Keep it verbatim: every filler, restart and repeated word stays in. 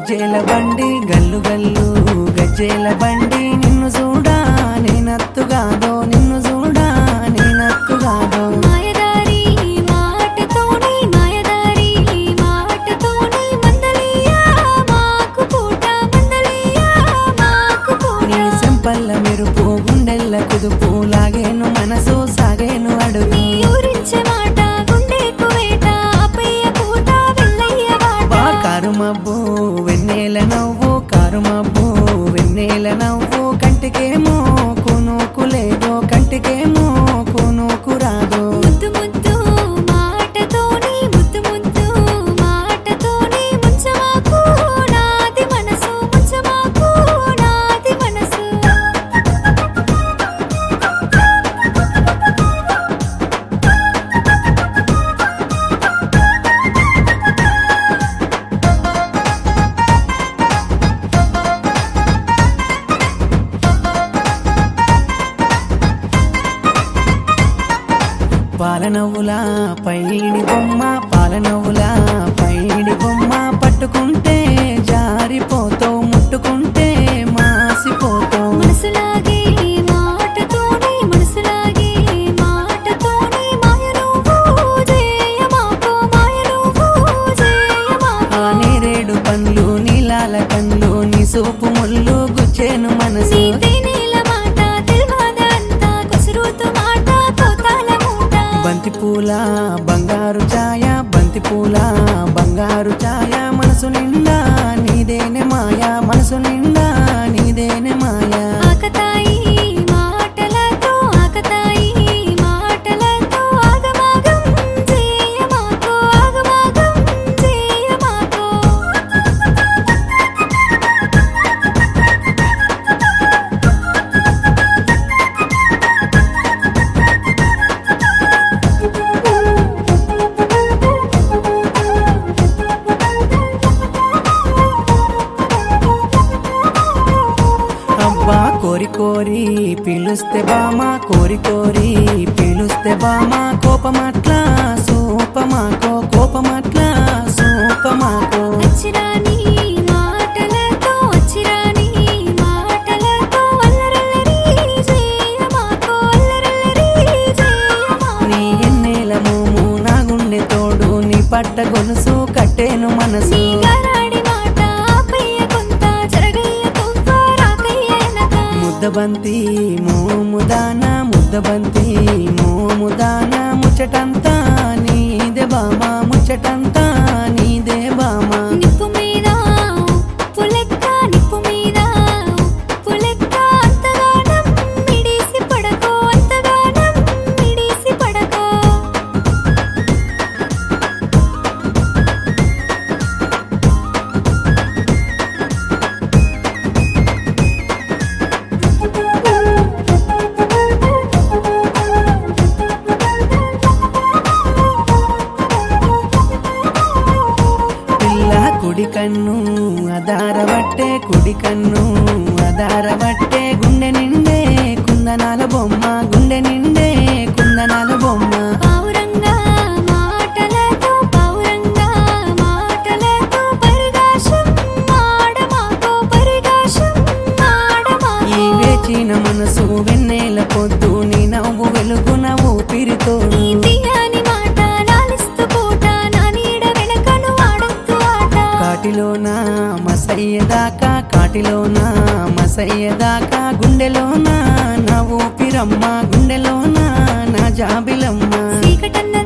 గజ్జేల బండి గల్లు గల్లు గజ్జేల బండి నిన్ను చూడా నేనత్తుగాదో నిన్ను చూడా నేనత్తుగాదో మాయదారి మాటతోని మాయదారి మాటతోని మందలియా మాకు పూట మందలియా మాకు పూట నీ సెంపల్ల మెరుపు గుండెల్ల కుదుపు లాగేను మనసు సాగేను అడుగు నీ ఊరించే మాట గుండెకు వేట ఆపయ్య పూట వెళ్ళయ్య వాట బా కారుమబ్బు వెన్నెల నవ్వు కారుమబ్బు వెన్నెల నవ్వు కంటికేమో కొనుకు లేదో కంటికేమో కొనుకు రాదో ముద్దు ముద్దు మాటతోని ముద్దు ముద్దు మాటతోని ముంచమాకు నాది మనసు ముంచమాకు నాది మనసు పాలనవ్వులా పైడి బొమ్మ పాలనవ్వులా పైడి బొమ్మ పట్టుకుంటే జారిపోతావు ముట్టుకుంటే మాసిపోతావు మనసులాగే మాటతోని మనసులాగే మాటతోని మాయ నువ్వు చేయమాకో మాయ నువ్వు చేయమాకో ఆ నేరేడు పండ్లు నీలాల కండ్లు నీ సూపు ముళ్ళు గుచ్చేను మనసు నీ తేనెల మాట తెల్వదంతా కొసురుతు మాట కోతాల మూట బంతి పూల బంగారు ఛాయ బంతి పూల బంగారు ఛాయ మనసు నిండా నీదేనే మాయా మనసు నిండా నీదేనే మాయా ఆకతాయి మాటలతో ఆకతాయి మాటలతో ఆగమాగం చేయమాకో ఆగమాగం చేయమాకో అబ్బా కోరి కోరి పిలుస్తే బామా కోరి కోరి పిలుస్తే బామా కోపమట్లా సూపమాకో కోపమట్లా సూపమాకో అచ్చిరాని మాటలతో అచ్చిరాని మాటలతో అల్లరల్లరి చేయమాకో అల్లరల్లరి చేయమాకో నీ ఎన్నేల మోము నా గుండె తోడు నీ పట్ట గొలుసు కట్టేను మనసు నీ గారాడి మాట ఆపయ్య కొంత జరగయ్య తువ్వ రాకయ్య ఎనక ముద్దబంతి మోముదాన ముద్దబంతి మోముదాన ముచ్చటంతా నీదే బామా ముచ్చటంతా నీదే బామా నిప్పు మీద పులెక్క నిప్పు మీద పులెక్క అంతగానం మిడిసి పడకో అంతగానం మిడిసి పడకో పిల్ల కుడి కన్ను అదారబట్టే కుడి కన్ను అదారబట్టే గుండె నిండే కుందనాల బొమ్మ గుండె నిండే కుందనాల బొమ్మ పావురంగా మాటలతో పావురంగా మాటలతో పరిగాశం ఆడమాకో పరిగాశం ఆడమాకో ఈ వేచిన మనసు వెన్నెల పొద్దు నీ నవ్వు వెలుగున ఊపిరితోడు నీ తీయని మాట లాలిస్తూ పూట నా నీడ వెనకను ఆడొద్దు ఆట కాటిలోన మసయ్యదాకా కాటిలోన మసయ్యదాకా గుండెలోన నా ఊపిరమ్మ గుండెలోన నా జాబిలమ్మ చీకటన్న